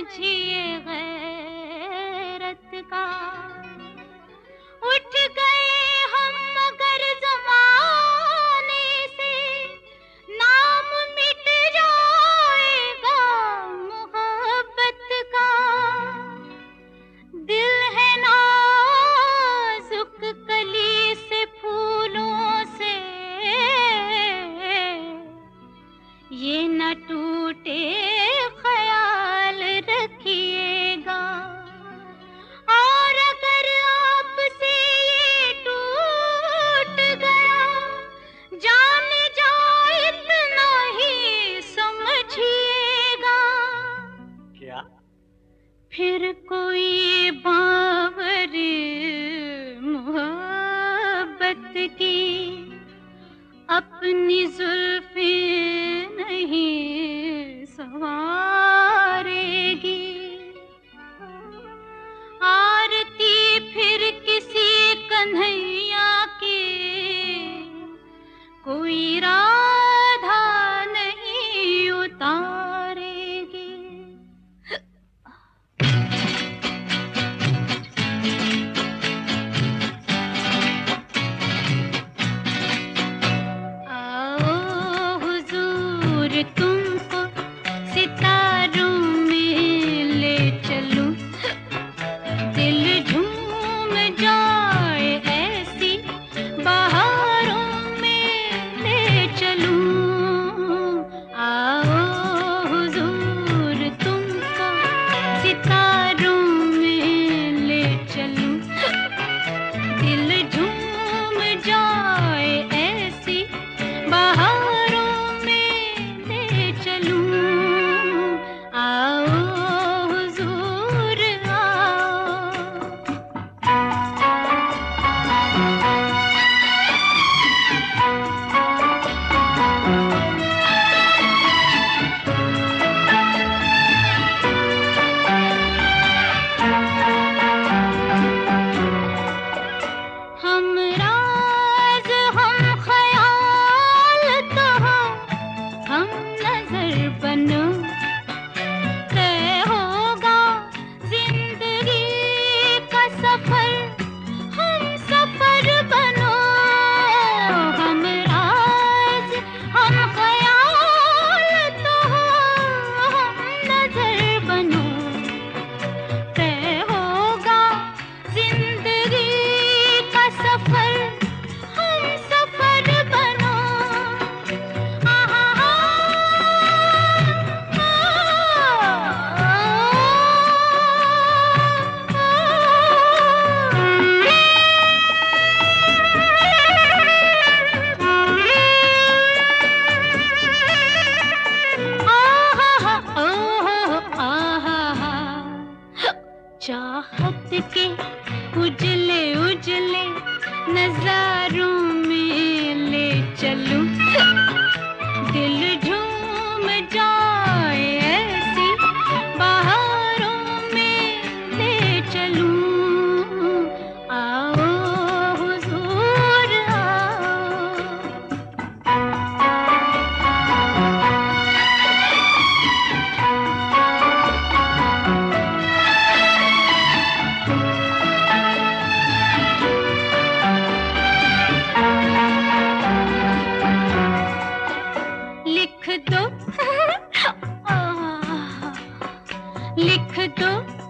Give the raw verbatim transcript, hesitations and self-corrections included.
समझिए गैरत का। उठ गए हम मगर ज़माने से, नाम मिट जाएगा मोहब्बत का। दिल है नाजुक कली से फूलों से, ये न टूटे ख्याल रखिएगा। और अगर आपसे ये टूट गया, जाने जाए इतना ही समझिएगा। क्या? फिर कोई बावर मोहब्बत की अपनी जुल्फे नहीं सवारेगी। आरती फिर किसी कन्हैया की कोई राधा नहीं उतारेगी। तुमको सितारों में ले चलूं, दिल झूम जाए ऐसी बहारों में ले चलूं। आओ हुजूर तुमको सितारों में ले चलूं, दिल झूम जाए ऐसी बहारों चाहत के उजले उजले नजारों में ले चलूं, दिल झूम जाए ऐसी बहारों में ले चलूं। आओ हुजूर लिख दो लिख दो